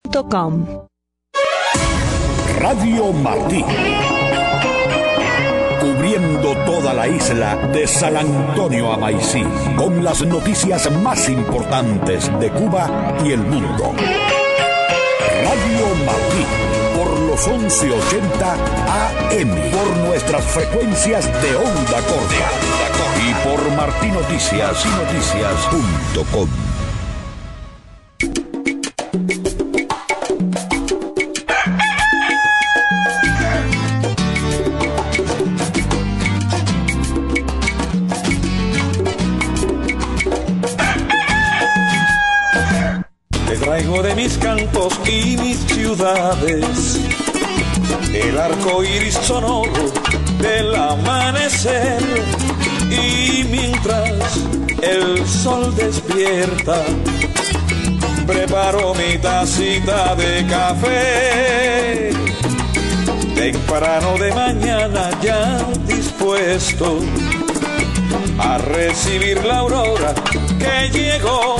Radio Martí, cubriendo toda la isla de San Antonio a Maicí, con las noticias más importantes de Cuba y el mundo. Radio Martí, por los 1180 AM, por nuestras frecuencias de onda corta y por martinoticias.com. Traigo de mis cantos y mis ciudades el arco iris sonoro del amanecer, y mientras el sol despierta preparo mi tacita de café. Temprano de mañana ya dispuesto a recibir la aurora que llegó.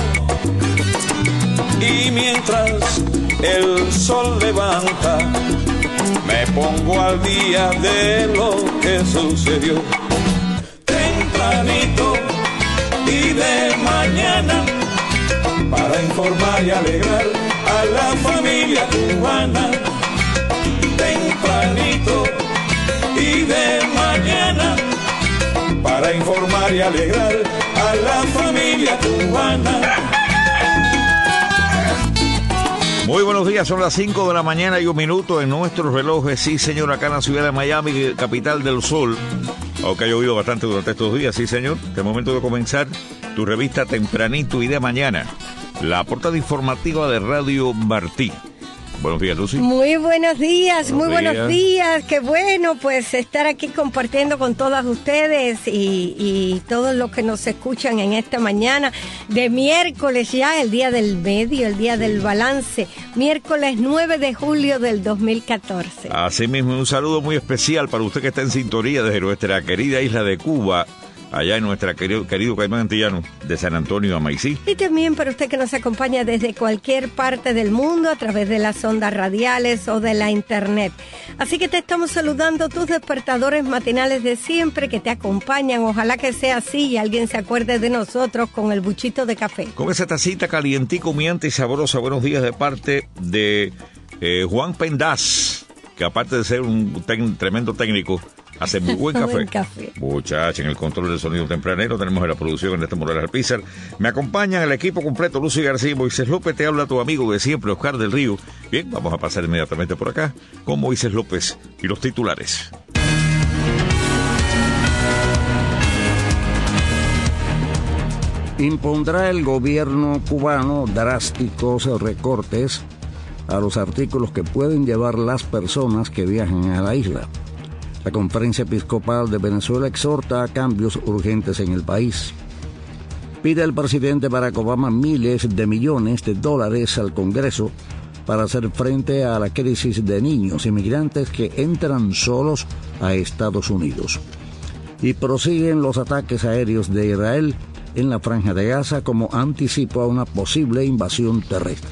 Y mientras el sol levanta, me pongo al día de lo que sucedió. Tempranito y de mañana, para informar y alegrar a la familia cubana. Tempranito y de mañana, para informar y alegrar a la familia cubana. Muy buenos días, son las 5 de la mañana y 1 minuto en nuestros relojes. Sí, señor, acá en la ciudad de Miami, capital del sol. Aunque ha llovido bastante durante estos días, sí, señor. Es momento de comenzar tu revista Tempranito y de mañana. La portada informativa de Radio Martí. Buenos días, Lucy. Muy buenos días, buenos días. Qué bueno, pues, estar aquí compartiendo con todas ustedes y todos los que nos escuchan en esta mañana de miércoles ya, el día del medio, el día del balance, miércoles 9 de julio del 2014. Asimismo, un saludo muy especial para usted que está en sintonía desde nuestra querida isla de Cuba, allá en nuestra querido Caimán Antillano de San Antonio a Maicí. Y también para usted que nos acompaña desde cualquier parte del mundo a través de las ondas radiales o de la internet. Así que te estamos saludando, tus despertadores matinales de siempre que te acompañan. Ojalá que sea así y alguien se acuerde de nosotros con el buchito de café. Con esa tacita calientico, humeante y sabrosa. Buenos días de parte de Juan Pendaz, que aparte de ser un tremendo técnico, hace muy buen café. Muchacha, en el control del sonido tempranero tenemos en la producción Ernesto Morales Alpizar. Me acompañan el equipo completo, Lucy García y Moisés López. Te habla tu amigo de siempre, Oscar del Río. Bien, vamos a pasar inmediatamente por acá con Moisés López y los titulares. Impondrá el gobierno cubano drásticos recortes a los artículos que pueden llevar las personas que viajan a la isla. La Conferencia Episcopal de Venezuela exhorta a cambios urgentes en el país. Pide el presidente Barack Obama miles de millones de dólares al Congreso para hacer frente a la crisis de niños inmigrantes que entran solos a Estados Unidos. Y prosiguen los ataques aéreos de Israel en la Franja de Gaza como anticipo a una posible invasión terrestre.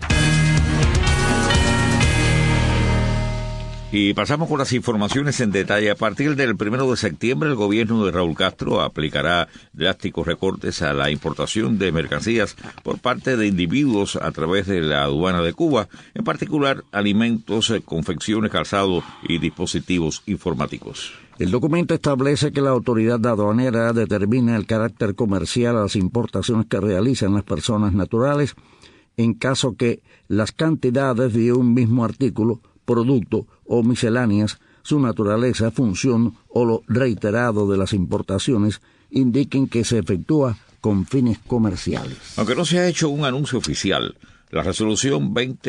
Y pasamos con las informaciones en detalle. A partir del 1 de septiembre, el gobierno de Raúl Castro aplicará drásticos recortes a la importación de mercancías por parte de individuos a través de la aduana de Cuba, en particular alimentos, confecciones, calzado y dispositivos informáticos. El documento establece que la autoridad aduanera determina el carácter comercial a las importaciones que realizan las personas naturales en caso que las cantidades de un mismo artículo, producto o misceláneas, su naturaleza, función o lo reiterado de las importaciones indiquen que se efectúa con fines comerciales. Aunque no se ha hecho un anuncio oficial, la resolución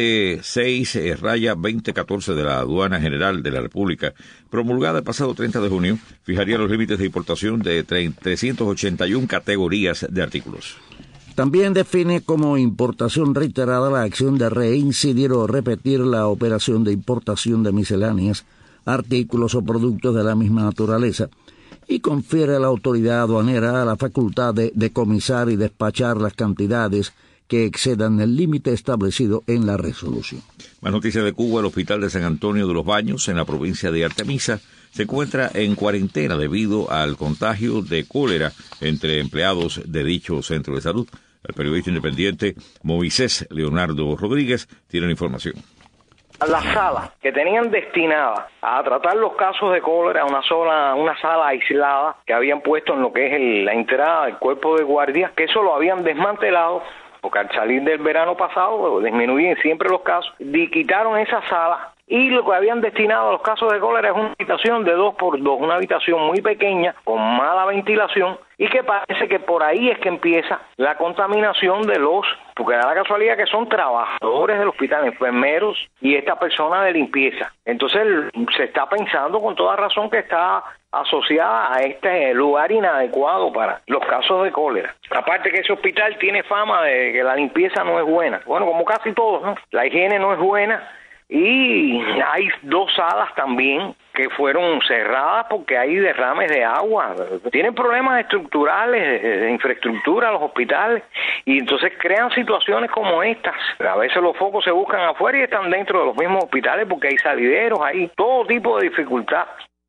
26/2014 de la Aduana General de la República, promulgada el pasado 30 de junio, fijaría los límites de importación de 381 categorías de artículos. También define como importación reiterada la acción de reincidir o repetir la operación de importación de misceláneas, artículos o productos de la misma naturaleza, y confiere a la autoridad aduanera la facultad de decomisar y despachar las cantidades que excedan el límite establecido en la resolución. Más noticias de Cuba. El hospital de San Antonio de los Baños, en la provincia de Artemisa, se encuentra en cuarentena debido al contagio de cólera entre empleados de dicho centro de salud. El periodista independiente Moisés Leonardo Rodríguez tiene la información. Las salas que tenían destinadas a tratar los casos de cólera, una sala aislada que habían puesto en lo que es la entrada del cuerpo de guardia, que eso lo habían desmantelado, porque al salir del verano pasado disminuyen siempre los casos, y quitaron esa sala. Y lo que habían destinado a los casos de cólera es una habitación de 2x2, una habitación muy pequeña, con mala ventilación, y que parece que por ahí es que empieza la contaminación porque da la casualidad que son trabajadores del hospital, enfermeros y esta persona de limpieza. Entonces se está pensando con toda razón que está asociada a este lugar inadecuado para los casos de cólera. Aparte que ese hospital tiene fama de que la limpieza no es buena. Bueno, como casi todos, ¿no? La higiene no es buena. Y hay 2 salas también que fueron cerradas porque hay derrames de agua. Tienen problemas estructurales, de infraestructura los hospitales, y entonces crean situaciones como estas. A veces los focos se buscan afuera y están dentro de los mismos hospitales porque hay salideros, hay todo tipo de dificultad.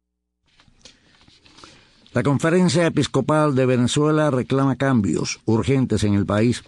La Conferencia Episcopal de Venezuela reclama cambios urgentes en el país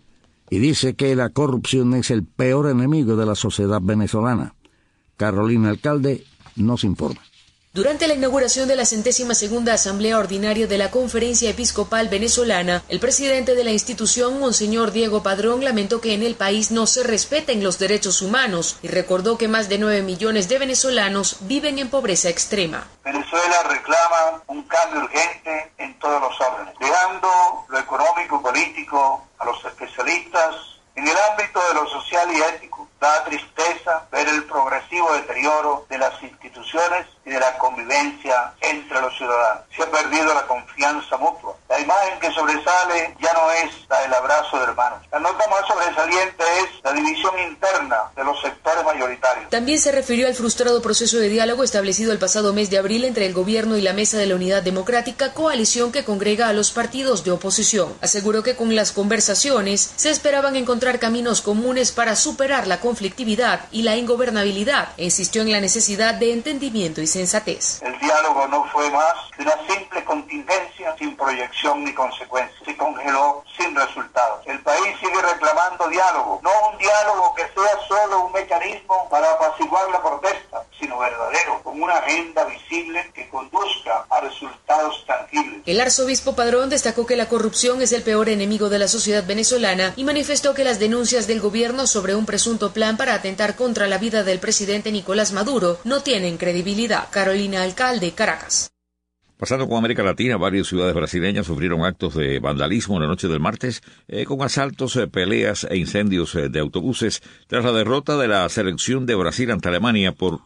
y dice que la corrupción es el peor enemigo de la sociedad venezolana. Carolina Alcalde nos informa. Durante la inauguración de la 102ª Asamblea Ordinaria de la Conferencia Episcopal Venezolana, el presidente de la institución, Monseñor Diego Padrón, lamentó que en el país no se respeten los derechos humanos y recordó que más de 9 millones de venezolanos viven en pobreza extrema. Venezuela reclama un cambio urgente en todos los órdenes, dejando lo económico y político a los especialistas. En el ámbito de lo social y ético, da tristeza ver el progresivo deterioro de las instituciones y de la convivencia entre los ciudadanos. Se ha perdido la confianza mutua. La imagen que sobresale ya no es la del abrazo de hermanos. La nota más sobresaliente es la división interna de los sectores mayoritarios. También se refirió al frustrado proceso de diálogo establecido el pasado mes de abril entre el gobierno y la Mesa de la Unidad Democrática, coalición que congrega a los partidos de oposición. Aseguró que con las conversaciones se esperaban encontrar caminos comunes para superar la conflictividad y la ingobernabilidad, e insistió en la necesidad de entendimiento y sensatez. El diálogo no fue más que una simple contingencia sin proyección ni consecuencia. Se congeló sin resultados. El país sigue reclamando diálogo, no un diálogo que sea solo un mecanismo para apaciguar la protesta, sino verdadero, con una agenda visible que conduzca a resultados tangibles. El arzobispo Padrón destacó que la corrupción es el peor enemigo de la sociedad venezolana y manifestó que las denuncias del gobierno sobre un presunto plan para atentar contra la vida del presidente Nicolás Maduro no tienen credibilidad. Carolina Alcalde, Caracas. Pasando con América Latina, varias ciudades brasileñas sufrieron actos de vandalismo en la noche del martes, con asaltos, peleas e incendios de autobuses, tras la derrota de la selección de Brasil ante Alemania por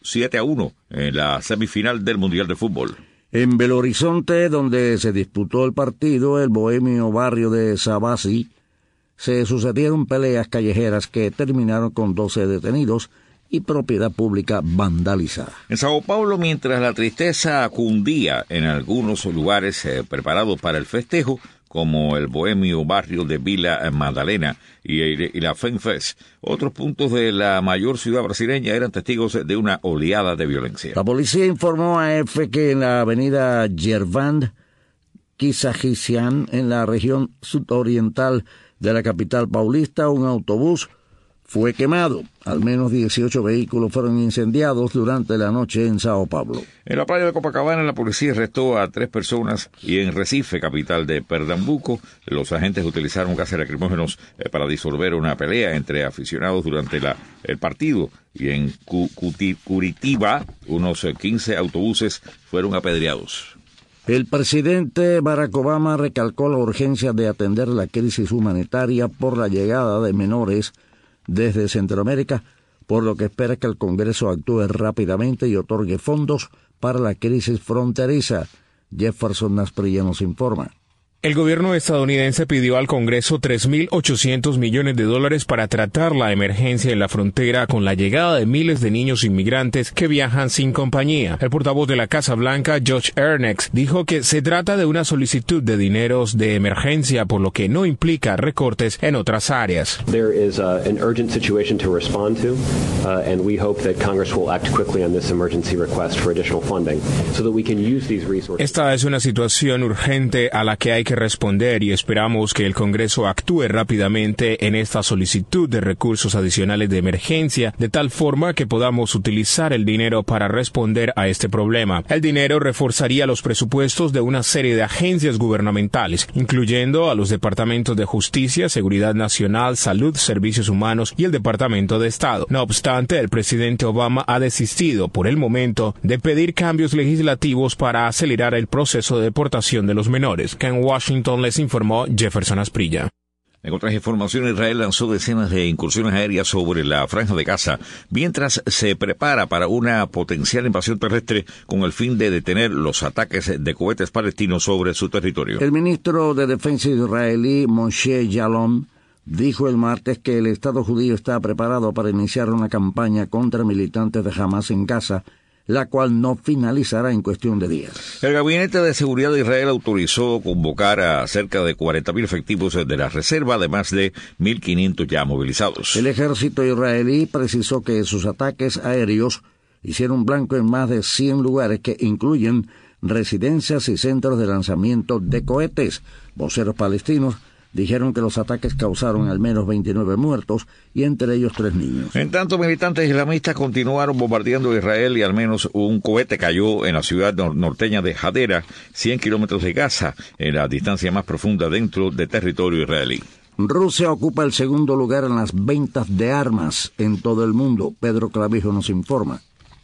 7-1 en la semifinal del Mundial de Fútbol. En Belo Horizonte, donde se disputó el partido, el bohemio barrio de Savassi, se sucedieron peleas callejeras que terminaron con 12 detenidos y propiedad pública vandalizada. En Sao Paulo, mientras la tristeza cundía en algunos lugares preparados para el festejo, como el bohemio barrio de Vila Madalena y la FENFES, otros puntos de la mayor ciudad brasileña eran testigos de una oleada de violencia. La policía informó a EFE que en la avenida Gervand Quisajician, en la región sudoriental de la capital paulista, un autobús fue quemado. Al menos 18 vehículos fueron incendiados durante la noche en Sao Paulo. En la playa de Copacabana, la policía arrestó a 3 personas y en Recife, capital de Pernambuco, los agentes utilizaron gases lacrimógenos para disolver una pelea entre aficionados durante el partido. Y en Curitiba, unos 15 autobuses fueron apedreados. El presidente Barack Obama recalcó la urgencia de atender la crisis humanitaria por la llegada de menores desde Centroamérica, por lo que espera que el Congreso actúe rápidamente y otorgue fondos para la crisis fronteriza. Jefferson Nasprilla nos informa. El gobierno estadounidense pidió al Congreso $3.800 millones para tratar la emergencia en la frontera con la llegada de miles de niños inmigrantes que viajan sin compañía. El portavoz de la Casa Blanca, Josh Earnest, dijo que se trata de una solicitud de dineros de emergencia, por lo que no implica recortes en otras áreas. There is an urgent situation to respond to, and we hope that Congress will act quickly on this emergency request for additional funding so that we can use these resources. Esta es una situación urgente a la que hay que responder y esperamos que el Congreso actúe rápidamente en esta solicitud de recursos adicionales de emergencia, de tal forma que podamos utilizar el dinero para responder a este problema. El dinero reforzaría los presupuestos de una serie de agencias gubernamentales, incluyendo a los departamentos de Justicia, Seguridad Nacional, Salud, Servicios Humanos y el Departamento de Estado. No obstante, el presidente Obama ha desistido por el momento de pedir cambios legislativos para acelerar el proceso de deportación de los menores. En Washington les informó Jefferson Asprilla. En otras informaciones, Israel lanzó decenas de incursiones aéreas sobre la Franja de Gaza, mientras se prepara para una potencial invasión terrestre con el fin de detener los ataques de cohetes palestinos sobre su territorio. El ministro de Defensa israelí, Moshe Yaalon, dijo el martes que el Estado judío está preparado para iniciar una campaña contra militantes de Hamas en Gaza, la cual no finalizará en cuestión de días. El Gabinete de Seguridad de Israel autorizó convocar a cerca de 40.000 efectivos de la reserva, además de 1.500 ya movilizados. El ejército israelí precisó que sus ataques aéreos hicieron blanco en más de 100 lugares que incluyen residencias y centros de lanzamiento de cohetes. Voceros palestinos dijeron que los ataques causaron al menos 29 muertos y entre ellos 3 niños. En tanto, militantes islamistas continuaron bombardeando Israel y al menos un cohete cayó en la ciudad norteña de Hadera, 100 kilómetros de Gaza, en la distancia más profunda dentro de territorio israelí. Rusia ocupa el segundo lugar en las ventas de armas en todo el mundo. Pedro Clavijo nos informa.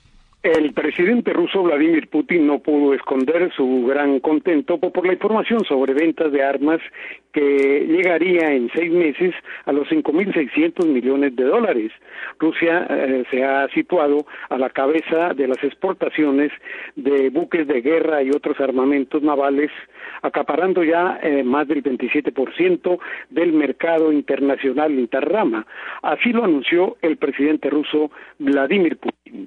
El presidente ruso Vladimir Putin no pudo esconder su gran contento por la información sobre ventas de armas que llegaría en 6 meses a los $5.600 millones. Rusia se ha situado a la cabeza de las exportaciones de buques de guerra y otros armamentos navales, acaparando ya más del 27% del mercado internacional interrama. Así lo anunció el presidente ruso Vladimir Putin.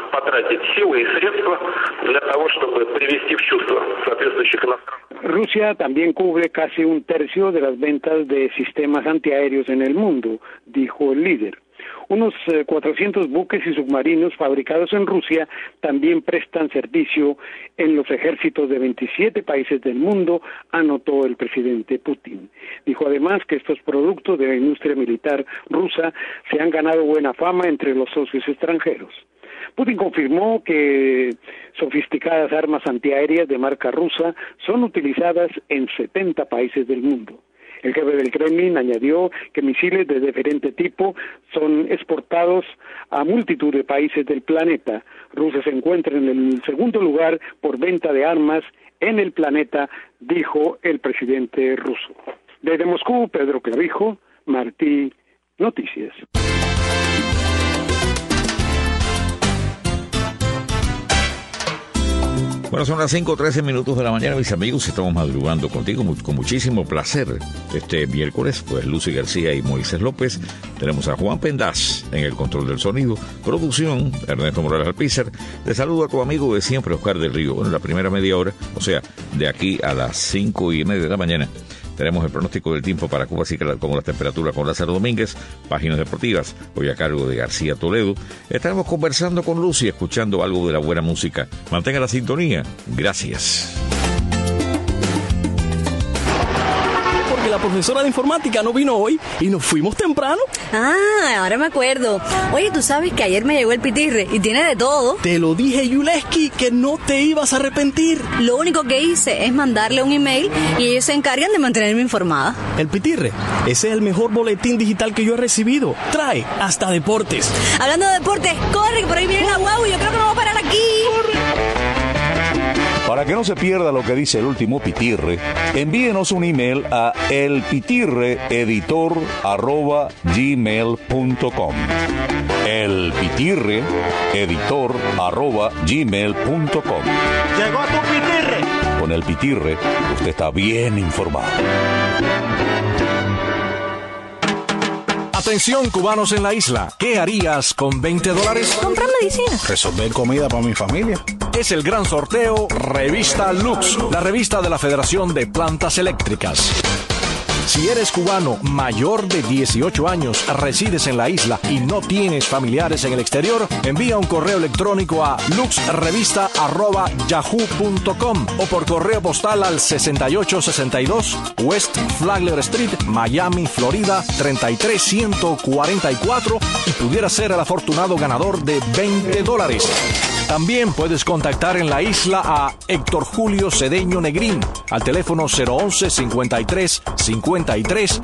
Rusia también cubre casi un tercio de las ventas de sistemas antiaéreos en el mundo, dijo el líder. Unos 400 buques y submarinos fabricados en Rusia también prestan servicio en los ejércitos de 27 países del mundo, anotó el presidente Putin. Dijo además que estos productos de la industria militar rusa se han ganado buena fama entre los socios extranjeros. Putin confirmó que sofisticadas armas antiaéreas de marca rusa son utilizadas en 70 países del mundo. El jefe del Kremlin añadió que misiles de diferente tipo son exportados a multitud de países del planeta. Rusia se encuentra en el segundo lugar por venta de armas en el planeta, dijo el presidente ruso. Desde Moscú, Pedro Clavijo, Martí, Noticias. Bueno, son las 5:13 de la mañana, mis amigos. Estamos madrugando contigo con muchísimo placer. Este miércoles, pues Lucy García y Moisés López. Tenemos a Juan Pendaz en el control del sonido. Producción, Ernesto Morales Alpizar. Te saludo a tu amigo de siempre, Oscar del Río. Bueno, la primera media hora, o sea, de aquí a las 5:30 de la mañana, tenemos el pronóstico del tiempo para Cuba, así como la temperatura con Lázaro Domínguez, páginas deportivas, hoy a cargo de García Toledo. Estaremos conversando con Lucy, escuchando algo de la buena música. Mantenga la sintonía. Gracias. La profesora de informática no vino hoy y nos fuimos temprano. Ah, ahora me acuerdo. Oye, tú sabes que ayer me llegó el pitirre y tiene de todo. Te lo dije, Yuleski, que no te ibas a arrepentir. Lo único que hice es mandarle un email y ellos se encargan de mantenerme informada. El pitirre, ese es el mejor boletín digital que yo he recibido. Trae hasta deportes. Hablando de deportes, corre, que por ahí viene la guagua y yo creo que no va a parar aquí. ¡Corre! Para que no se pierda lo que dice el último pitirre, envíenos un email a elpitirreeditor@gmail.com. elpitirreeditor@gmail.com. Llegó tu pitirre. Con El Pitirre, usted está bien informado. Atención, cubanos en la isla. ¿Qué harías con $20? Comprar medicina. Resolver comida para mi familia. Es el gran sorteo Revista Lux, la revista de la Federación de Plantas Eléctricas. Si eres cubano mayor de 18 años, resides en la isla y no tienes familiares en el exterior, envía un correo electrónico a luxrevista@yahoo.com o por correo postal al 6862 West Flagler Street, Miami, Florida 33144 y pudiera ser el afortunado ganador de $20. También puedes contactar en la isla a Héctor Julio Cedeño Negrín al teléfono 011 53 53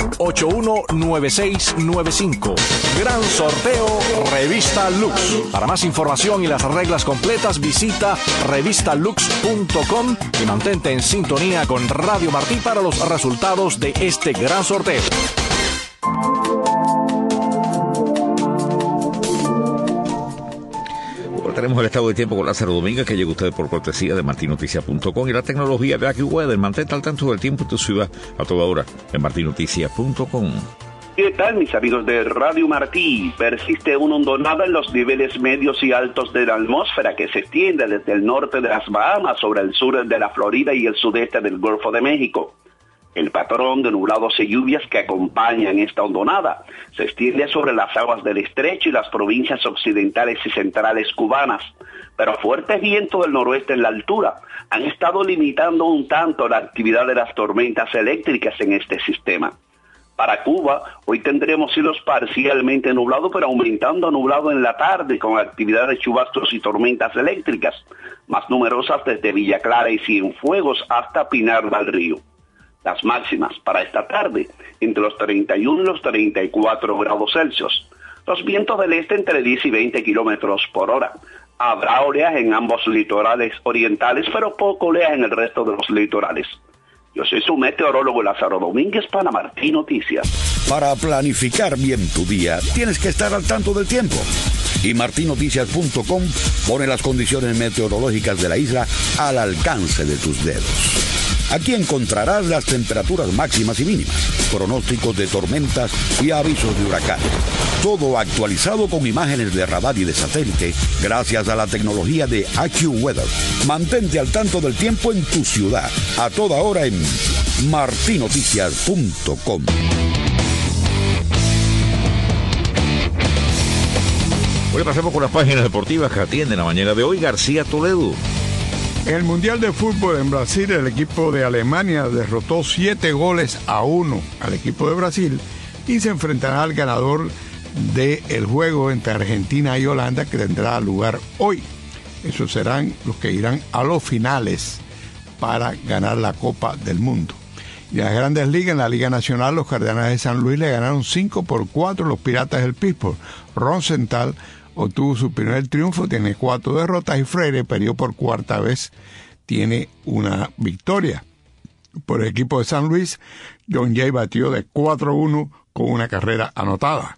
819695. Gran sorteo Revista Lux. Para más información y las reglas completas visita revistalux.com y mantente en sintonía con Radio Martí para los resultados de este gran sorteo. Tenemos el estado de tiempo con Lázaro Domínguez, que llega usted por cortesía de martinoticias.com y la tecnología de AccuWeather. Mantente al tanto del tiempo en tu ciudad a toda hora en martinoticias.com. ¿Qué tal, mis amigos de Radio Martí? Persiste una hondonada en los niveles medios y altos de la atmósfera que se extiende desde el norte de las Bahamas sobre el sur de la Florida y el sudeste del Golfo de México. El patrón de nublados y lluvias que acompañan esta hondonada se extiende sobre las aguas del estrecho y las provincias occidentales y centrales cubanas, pero fuertes vientos del noroeste en la altura han estado limitando un tanto la actividad de las tormentas eléctricas en este sistema. Para Cuba, hoy tendremos cielos parcialmente nublados, pero aumentando a nublado en la tarde, con actividad de chubascos y tormentas eléctricas, más numerosas desde Villa Clara y Cienfuegos hasta Pinar del Río. Las máximas para esta tarde, entre los 31 y los 34 grados Celsius. Los vientos del este entre 10 y 20 kilómetros por hora. Habrá oleaje en ambos litorales orientales, pero poco oleaje en el resto de los litorales. Yo soy su meteorólogo Lázaro Domínguez para Martí Noticias. Para planificar bien tu día, tienes que estar al tanto del tiempo. Y martinoticias.com pone las condiciones meteorológicas de la isla al alcance de tus dedos. Aquí encontrarás las temperaturas máximas y mínimas, pronósticos de tormentas y avisos de huracanes. Todo actualizado con imágenes de radar y de satélite gracias a la tecnología de AccuWeather. Mantente al tanto del tiempo en tu ciudad, a toda hora en martinoticias.com. Bueno, pasemos con las páginas deportivas que atienden la mañana de hoy. García Toledo. En el Mundial de Fútbol en Brasil, el equipo de Alemania derrotó 7-1 al equipo de Brasil y se enfrentará al ganador del juego entre Argentina y Holanda, que tendrá lugar hoy. Esos serán los que irán a los finales para ganar la Copa del Mundo. Y en las Grandes Ligas, en la Liga Nacional, los Cardenales de San Luis le ganaron 5-4 a los Piratas del Pittsburgh. Rosenthal obtuvo su primer triunfo, tiene 4 derrotas, y Freire perdió por cuarta vez, tiene una victoria. Por el equipo de San Luis, John Jay batió de 4-1 con una carrera anotada.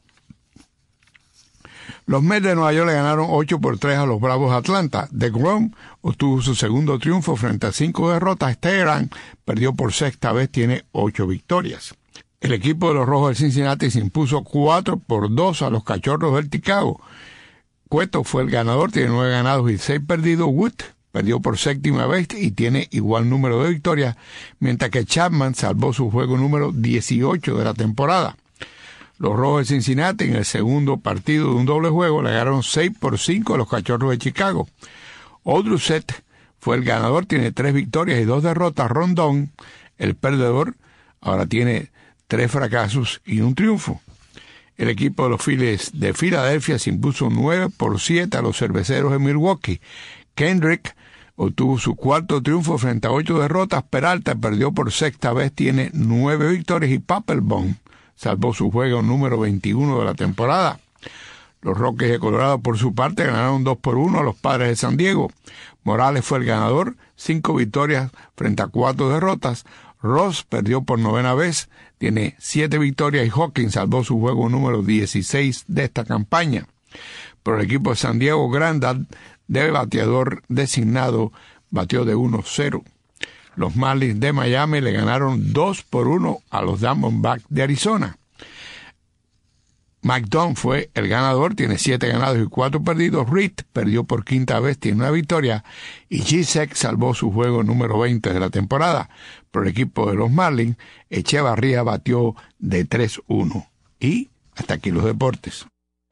Los Mets de Nueva York le ganaron 8-3 a los Bravos de Atlanta. DeGrom obtuvo su segundo triunfo frente a 5 derrotas. Teherán perdió por sexta vez, tiene 8 victorias. El equipo de los Rojos de Cincinnati se impuso 4-2 a los Cachorros del Chicago. Cueto fue el ganador, tiene 9 ganados y 6 perdidos. Wood perdió por séptima vez y tiene igual número de victorias, mientras que Chapman salvó su juego número 18 de la temporada. Los Rojos de Cincinnati en el segundo partido de un doble juego le ganaron 6-5 a los Cachorros de Chicago. Odruset fue el ganador, tiene 3 victorias y 2 derrotas. Rondón, el perdedor, ahora tiene 3 fracasos y un triunfo. El equipo de los Phillies de Filadelfia se impuso 9-7 a los Cerveceros de Milwaukee. Kendrick obtuvo su cuarto triunfo frente a 8 derrotas. Peralta perdió por sexta vez, tiene 9 victorias y Papelbon salvó su juego número 21 de la temporada. Los Rockies de Colorado, por su parte, ganaron 2-1 a los Padres de San Diego. Morales fue el ganador, 5 victorias frente a 4 derrotas. Ross perdió por novena vez, tiene 7 victorias y Hawkins salvó su juego número 16 de esta campaña. Por el equipo de San Diego, Grandal, de bateador designado, batió de 1-0. los Marlins de Miami le ganaron 2-1 a los Diamondbacks de Arizona. McDonough fue el ganador, tiene 7 ganados y 4 perdidos. Reed perdió por quinta vez, tiene una victoria. Y Gisek salvó su juego número 20 de la temporada. Por el equipo de los Marlins, Echevarría batió de 3-1. Y hasta aquí los deportes.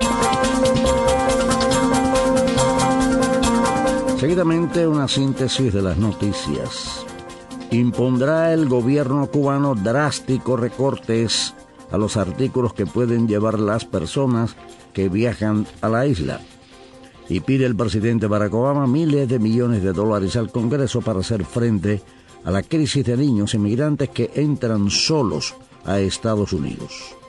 Seguidamente, una síntesis de las noticias. Impondrá el gobierno cubano drásticos recortes a los artículos que pueden llevar las personas que viajan a la isla. Y pide el presidente Barack Obama miles de millones de dólares al Congreso para hacer frente a la crisis de niños inmigrantes que entran solos a Estados Unidos.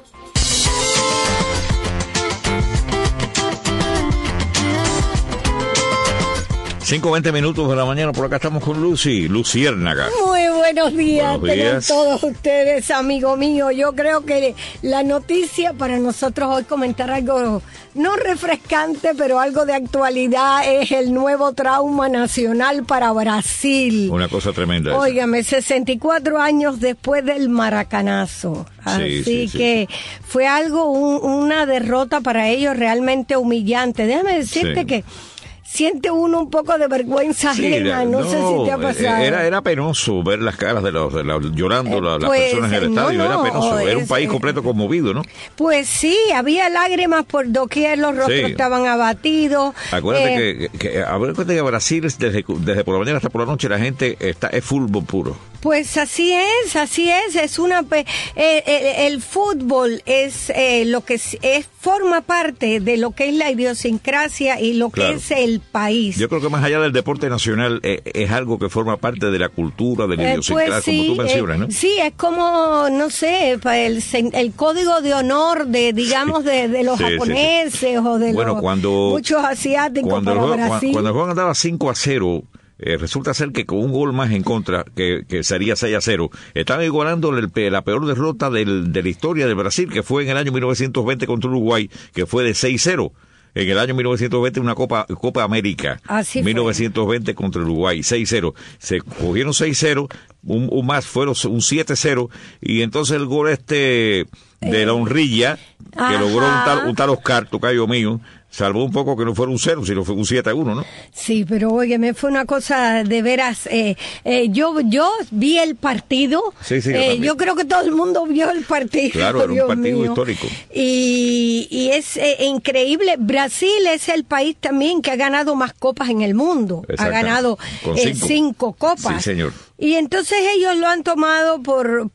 5:20 de la mañana, por acá estamos con Luciérnaga. Muy buenos días. Buenos días. Tengan todos ustedes, amigo mío. Yo creo que la noticia para nosotros hoy comentar algo no refrescante, pero algo de actualidad es el nuevo trauma nacional para Brasil. Una cosa tremenda. Óigame, 64 años después del maracanazo. Así que fue algo, una derrota para ellos realmente humillante. Déjame decirte que siente uno un poco de vergüenza ajena, no sé si te ha pasado. Era penoso ver las caras de los llorando las personas en el estadio, era penoso, era un país completo conmovido, ¿no? Pues sí, había lágrimas por doquier, los rostros estaban abatidos. Acuérdate que Brasil, desde por la mañana hasta por la noche, la gente es fútbol puro. Pues así es, el fútbol es lo que forma parte de lo que es la idiosincrasia y lo que es el país. Yo creo que más allá del deporte nacional es algo que forma parte de la cultura, de la idiosincrasia, como tú mencionas, ¿no? Sí, es como, no sé, el código de honor de los japoneses o de muchos asiáticos para Brasil. Cuando el juego andaba 5-0, resulta ser que con un gol más en contra, que sería 6-0, estaban igualando la peor derrota de la historia de Brasil, que fue en el año 1920 contra Uruguay, que fue de 6-0. En el año 1920 una Copa América. Así 1920 fue. Contra Uruguay, 6-0. Se cogieron 6-0, un más fueron un 7-0, y entonces el gol de la honrilla, que logró un tal Oscar, tocayo mío, salvó un poco que no fuera un 0, sino fue un 7-1, ¿no? Sí, pero óyeme, fue una cosa de veras. Yo vi el partido. Sí, yo creo que todo el mundo vio el partido. Claro, era un partido histórico. Y es increíble. Brasil es el país también que ha ganado más copas en el mundo. Ha ganado 5 copas. Sí, señor. Y entonces ellos lo han tomado por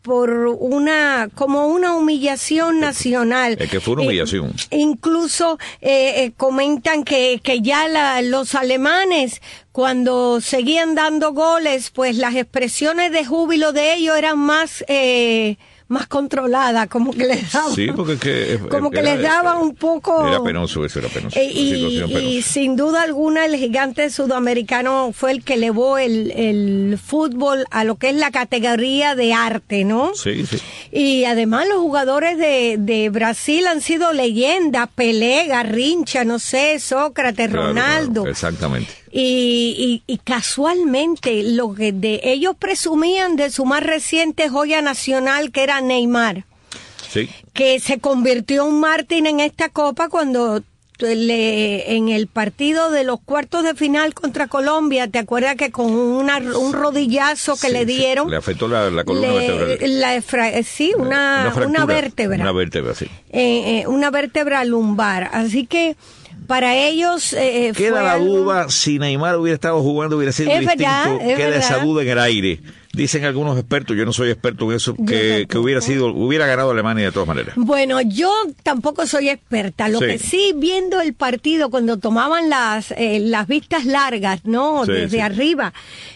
como una humillación nacional. Es que fue una humillación. Incluso comentan que ya los alemanes, cuando seguían dando goles, pues las expresiones de júbilo de ellos eran más controlada, como que les daba, les daba un poco. Era penoso, eso era penoso. Y sin duda alguna el gigante sudamericano fue el que elevó el fútbol a lo que es la categoría de arte, ¿no? Sí. Y además los jugadores de Brasil han sido leyendas: Pelé, Garrincha, no sé, Sócrates, Ronaldo. Claro, exactamente. Y casualmente lo que ellos presumían de su más reciente joya nacional, que era Neymar, que se convirtió en mártir en esta copa cuando en el partido de los cuartos de final contra Colombia, ¿te acuerdas que con un rodillazo que le dieron? Le afectó la columna vertebral. Una vértebra. Una vértebra, sí. Una vértebra lumbar. Así que para ellos queda la duda si Neymar hubiera estado jugando, hubiera sido distinto. Queda esa duda en el aire. Dicen algunos expertos, yo no soy experto en eso, que hubiera ganado Alemania de todas maneras. Bueno, yo tampoco soy experta. Lo que sí, viendo el partido, cuando tomaban las vistas largas, ¿no? Desde arriba,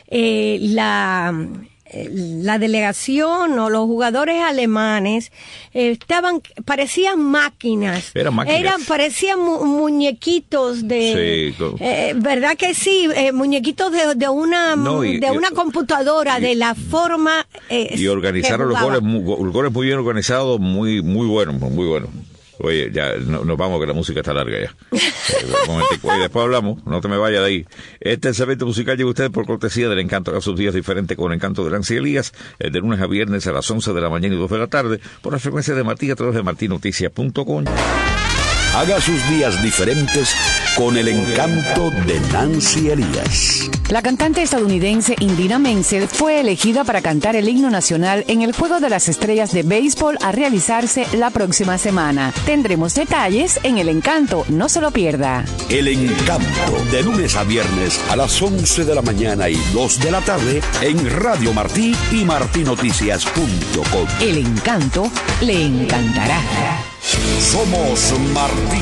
la delegación o los jugadores alemanes parecían máquinas. Parecían muñequitos ¿verdad que sí? Muñequitos de una computadora, de la forma y organizaron los goles muy bien organizados, muy buenos. Oye, ya nos vamos, que la música está larga ya. Un momentico. Oye, después hablamos, no te me vayas de ahí. Este segmento musical llega a ustedes por cortesía del Encanto. Haga sus días diferentes con el Encanto de Nancy Elías, de lunes a viernes a las 11 de la mañana y 2 de la tarde, por la frecuencia de Martí a través de martinoticias.com. Haga sus días diferentes con el Encanto de Nancy Elías. La cantante estadounidense Idina Menzel fue elegida para cantar el himno nacional en el Juego de las Estrellas de Béisbol a realizarse la próxima semana. Tendremos detalles en El Encanto, no se lo pierda. El Encanto, de lunes a viernes a las 11 de la mañana y 2 de la tarde en Radio Martí y martinoticias.com. El Encanto le encantará. Somos Martí.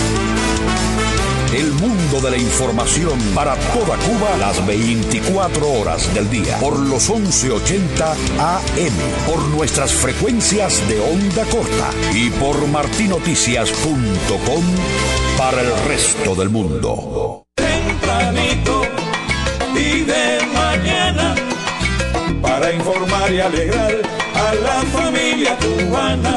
El mundo de la información para toda Cuba las 24 horas del día. Por los 1180 AM. Por nuestras frecuencias de onda corta. Y por martinoticias.com para el resto del mundo. Tempranito y de mañana, para informar y alegrar a la familia cubana.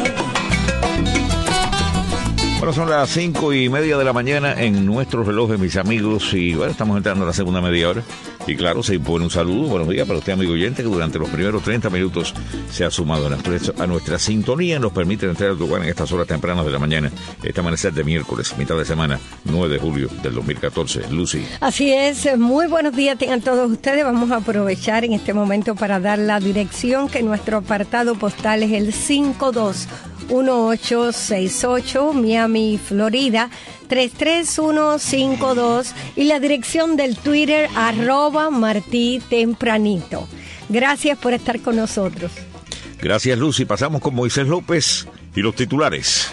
Bueno, son las 5:30 de la mañana en nuestros relojes, mis amigos, y bueno, estamos entrando a la segunda media hora. Y claro, se impone un saludo, buenos días para usted, amigo oyente, que durante los primeros 30 minutos se ha sumado a nuestra sintonía. Nos permite entrar a tu hogar en estas horas tempranas de la mañana, este amanecer de miércoles, mitad de semana, 9 de julio del 2014. Lucy. Así es, muy buenos días tengan todos ustedes. Vamos a aprovechar en este momento para dar la dirección, que nuestro apartado postal es el 521868, Miami, Florida, 33152, y la dirección del Twitter, @MartíTempranito. Gracias por estar con nosotros. Gracias, Lucy. Pasamos con Moisés López y los titulares.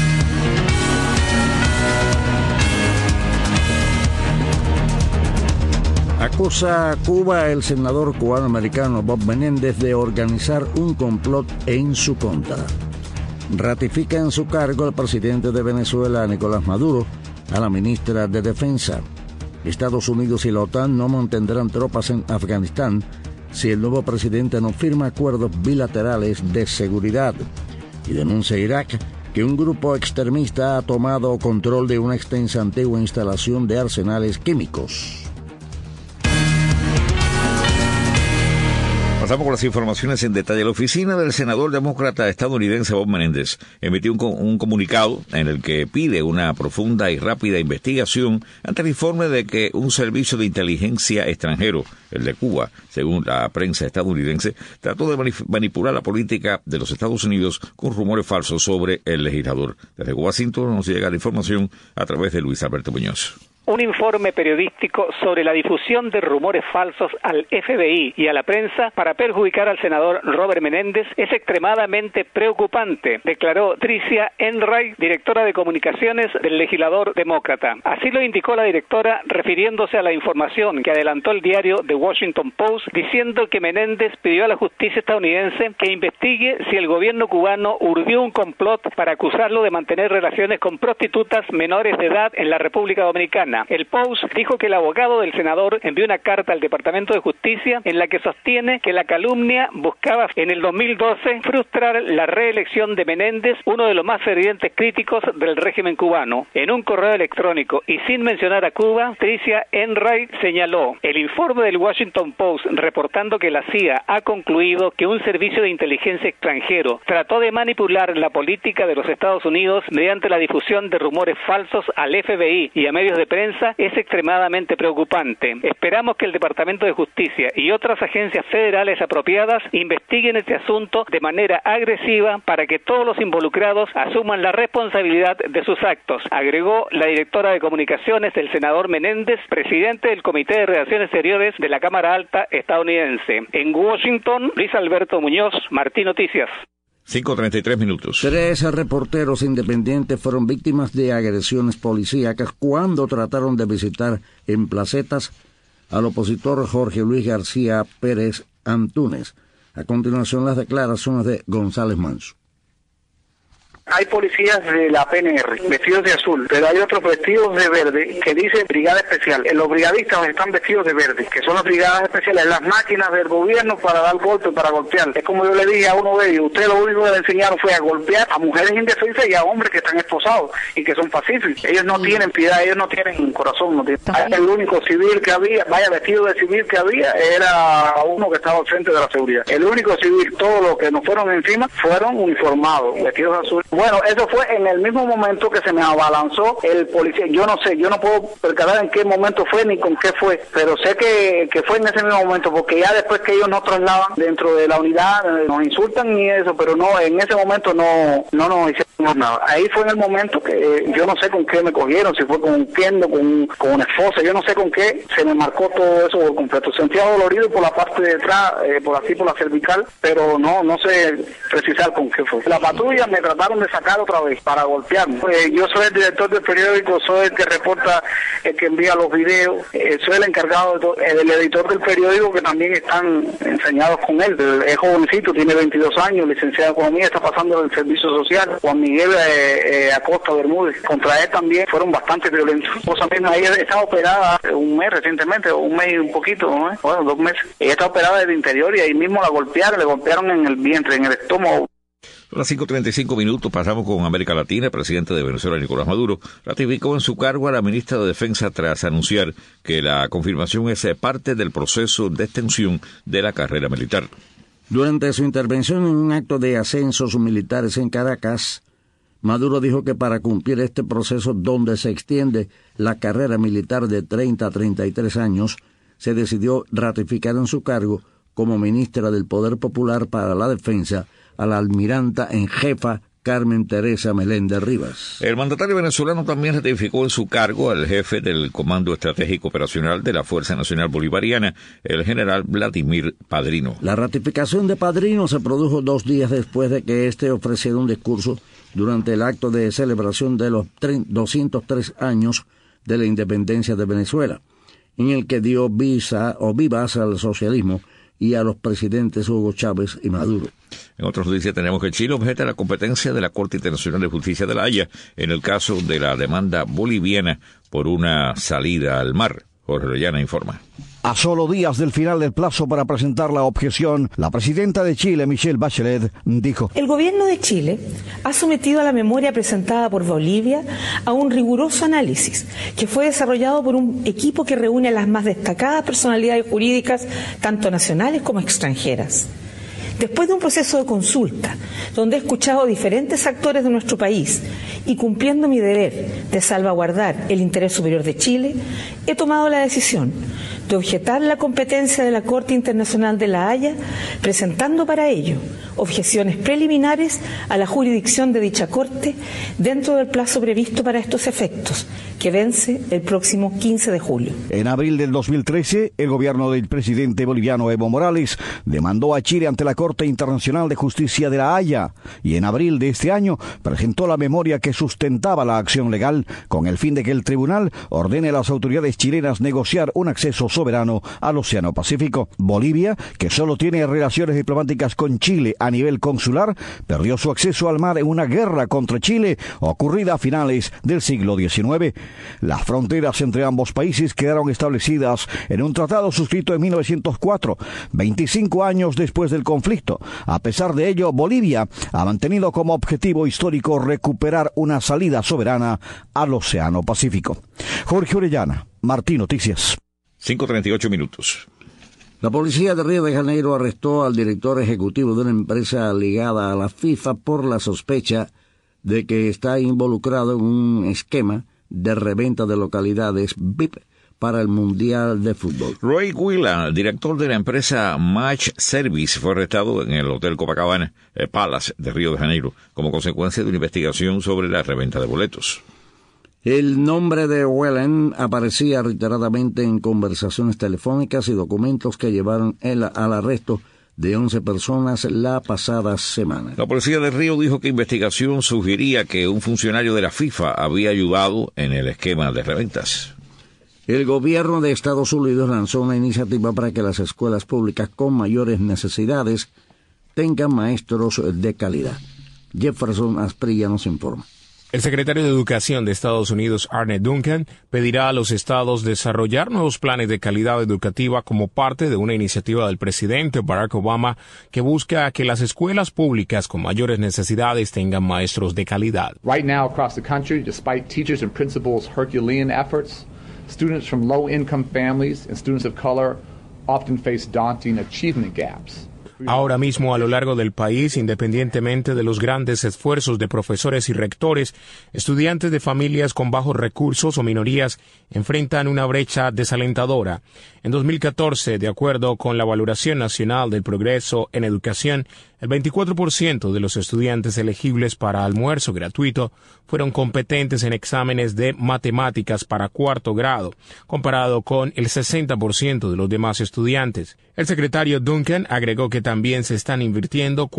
Acusa a Cuba el senador cubano-americano Bob Menéndez de organizar un complot en su contra. Ratifica en su cargo al presidente de Venezuela, Nicolás Maduro, a la ministra de Defensa. Estados Unidos y la OTAN no mantendrán tropas en Afganistán si el nuevo presidente no firma acuerdos bilaterales de seguridad. Y denuncia Irak que un grupo extremista ha tomado control de una extensa antigua instalación de arsenales químicos. Pasamos con las informaciones en detalle. La oficina del senador demócrata estadounidense Bob Menéndez emitió un comunicado en el que pide una profunda y rápida investigación ante el informe de que un servicio de inteligencia extranjero, el de Cuba, según la prensa estadounidense, trató de manipular la política de los Estados Unidos con rumores falsos sobre el legislador. Desde Washington nos llega la información a través de Luis Alberto Muñoz. Un informe periodístico sobre la difusión de rumores falsos al FBI y a la prensa para perjudicar al senador Robert Menéndez es extremadamente preocupante, declaró Tricia Enright, directora de comunicaciones del legislador demócrata. Así lo indicó la directora, refiriéndose a la información que adelantó el diario The Washington Post, diciendo que Menéndez pidió a la justicia estadounidense que investigue si el gobierno cubano urdió un complot para acusarlo de mantener relaciones con prostitutas menores de edad en la República Dominicana. El Post dijo que el abogado del senador envió una carta al Departamento de Justicia en la que sostiene que la calumnia buscaba en el 2012 frustrar la reelección de Menéndez, uno de los más fervientes críticos del régimen cubano. En un correo electrónico y sin mencionar a Cuba, Tricia Enright señaló: el informe del Washington Post reportando que la CIA ha concluido que un servicio de inteligencia extranjero trató de manipular la política de los Estados Unidos mediante la difusión de rumores falsos al FBI y a medios de prensa es extremadamente preocupante. Esperamos que el Departamento de Justicia y otras agencias federales apropiadas investiguen este asunto de manera agresiva para que todos los involucrados asuman la responsabilidad de sus actos, agregó la directora de comunicaciones del senador Menéndez, presidente del Comité de Relaciones Exteriores de la Cámara Alta estadounidense. En Washington, Luis Alberto Muñoz, Martí Noticias. 5:33 minutos. 3 reporteros independientes fueron víctimas de agresiones policíacas cuando trataron de visitar en placetas al opositor Jorge Luis García Pérez Antúnez. A continuación, las declaraciones de González Manso. Hay policías de la PNR vestidos de azul, pero hay otros vestidos de verde que dice Brigada Especial. Los brigadistas están vestidos de verde, que son las brigadas especiales, las máquinas del gobierno para dar golpes, para golpear. Es como yo le dije a uno de ellos, usted lo único que le enseñaron fue a golpear a mujeres indefensas y a hombres que están esposados y que son pacíficos. Ellos no tienen piedad, ellos no tienen corazón. No tienen. El único civil que había, vestido de civil que había, era uno que estaba al frente de la seguridad. El único civil, todos los que nos fueron encima, fueron uniformados, vestidos de azul. Bueno, eso fue en el mismo momento que se me abalanzó el policía. Yo no sé, yo no puedo percatar en qué momento fue ni con qué fue, pero sé que fue en ese mismo momento, porque ya después que ellos nos trasladan dentro de la unidad, nos insultan y eso, pero no, en ese momento no nos hicieron nada. Ahí fue en el momento que yo no sé con qué me cogieron, si fue con un kendo, con una esposa, yo no sé con qué, se me marcó todo eso por completo. Sentía dolorido por la parte de atrás, por la cervical, pero no sé precisar con qué fue. La patrulla me trataron de sacar otra vez para golpearme. Yo soy el director del periódico, soy el que reporta, el que envía los videos, soy el encargado, el editor del periódico, que también están enseñados con él. Es jovencito, tiene 22 años, licenciado en economía, está pasando del servicio social. Juan Miguel Acosta Bermúdez, contra él también fueron bastante violentos. Ella está operada un mes recientemente, un mes y un poquito, ¿no? Bueno, 2 meses. Ella está operada del interior y ahí mismo le golpearon en el vientre, en el estómago. Son las 5:35, pasamos con América Latina. El presidente de Venezuela, Nicolás Maduro, ratificó en su cargo a la ministra de Defensa tras anunciar que la confirmación es parte del proceso de extensión de la carrera militar. Durante su intervención en un acto de ascensos militares en Caracas, Maduro dijo que para cumplir este proceso donde se extiende la carrera militar de 30 a 33 años, se decidió ratificar en su cargo como ministra del Poder Popular para la Defensa a la almiranta en jefa Carmen Teresa Meléndez Rivas. El mandatario venezolano también ratificó en su cargo al jefe del Comando Estratégico Operacional de la Fuerza Nacional Bolivariana, el general Vladimir Padrino. La ratificación de Padrino se produjo 2 días después de que éste ofreciera un discurso durante el acto de celebración de los 203 años de la independencia de Venezuela, en el que dio vivas al socialismo y a los presidentes Hugo Chávez y Maduro. En otras noticias tenemos que Chile objeta la competencia de la Corte Internacional de Justicia de La Haya en el caso de la demanda boliviana por una salida al mar. Jorge Orellana informa. A solo días del final del plazo para presentar la objeción, la presidenta de Chile, Michelle Bachelet, dijo: el gobierno de Chile ha sometido a la memoria presentada por Bolivia a un riguroso análisis que fue desarrollado por un equipo que reúne a las más destacadas personalidades jurídicas, tanto nacionales como extranjeras. Después de un proceso de consulta, donde he escuchado a diferentes actores de nuestro país y cumpliendo mi deber de salvaguardar el interés superior de Chile, he tomado la decisión de objetar la competencia de la Corte Internacional de La Haya, presentando para ello objeciones preliminares a la jurisdicción de dicha Corte dentro del plazo previsto para estos efectos, que vence el próximo 15 de julio. En abril del 2013, el gobierno del presidente boliviano Evo Morales demandó a Chile ante la Corte Internacional de Justicia de La Haya y en abril de este año presentó la memoria que sustentaba la acción legal con el fin de que el tribunal ordene a las autoridades chilenas negociar un acceso soberano al Océano Pacífico. Bolivia, que solo tiene relaciones diplomáticas con Chile a nivel consular, perdió su acceso al mar en una guerra contra Chile ocurrida a finales del siglo XIX. Las fronteras entre ambos países quedaron establecidas en un tratado suscrito en 1904, 25 años después del conflicto. A pesar de ello, Bolivia ha mantenido como objetivo histórico recuperar una salida soberana al Océano Pacífico. Jorge Orellana, Martín Noticias. 5:38. La policía de Río de Janeiro arrestó al director ejecutivo de una empresa ligada a la FIFA por la sospecha de que está involucrado en un esquema de reventa de localidades VIP para el Mundial de Fútbol. Roy Willa, director de la empresa Match Service, fue arrestado en el Hotel Copacabana Palace de Río de Janeiro como consecuencia de una investigación sobre la reventa de boletos. El nombre de Wellen aparecía reiteradamente en conversaciones telefónicas y documentos que llevaron al arresto de 11 personas la pasada semana. La policía de Río dijo que investigación sugería que un funcionario de la FIFA había ayudado en el esquema de reventas. El gobierno de Estados Unidos lanzó una iniciativa para que las escuelas públicas con mayores necesidades tengan maestros de calidad. Jefferson Asprilla nos informa. El secretario de Educación de Estados Unidos, Arne Duncan, pedirá a los estados desarrollar nuevos planes de calidad educativa como parte de una iniciativa del presidente Barack Obama que busca que las escuelas públicas con mayores necesidades tengan maestros de calidad. Right now across the country, despite teachers and principals' Herculean efforts, students from low-income families and students of color often face daunting achievement gaps. Ahora mismo, a lo largo del país, independientemente de los grandes esfuerzos de profesores y rectores, estudiantes de familias con bajos recursos o minorías enfrentan una brecha desalentadora. En 2014, de acuerdo con la Valoración Nacional del Progreso en Educación, el 24% de los estudiantes elegibles para almuerzo gratuito fueron competentes en exámenes de matemáticas para cuarto grado, comparado con el 60% de los demás estudiantes. El secretario Duncan agregó que también se están invirtiendo